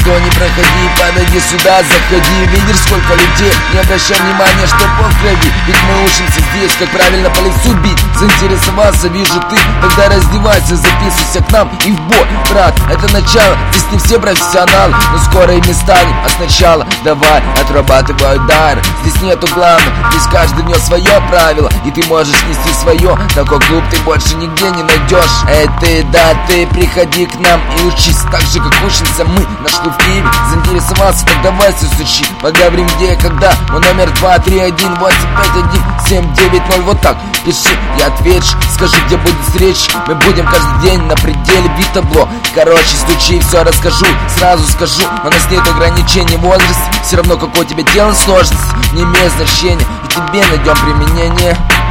что не проходи, подойди сюда, заходи. Видишь, сколько людей, не обращай внимания, что по крови. Ведь мы учимся здесь, как правильно по лицу бить. Заинтересовался, вижу ты, тогда раздевайся, записывайся к нам и в бой. Брат, это начало, здесь не все профессионалы, но скоро ими станем. А сначала давай отрабатывай удар. Здесь нету главных, здесь каждый внес свое правило, и ты можешь нести свое. Такой клуб ты больше нигде не найдешь. Эй ты, да ты, приходи к нам и учись так же, как учимся мы. Нашли в Киеве, заинтересовался, так давай все сучи. Поговорим где и когда, мой номер 231 851 790. Вот так пиши, я отвечу, скажи, где будет встреча. Мы будем каждый день на пределе бить табло. Короче, стучи, все расскажу, сразу скажу. У нас нет ограничений в возрасте, все равно какое тебе дело сложность не имеет значения, и тебе найдем применение.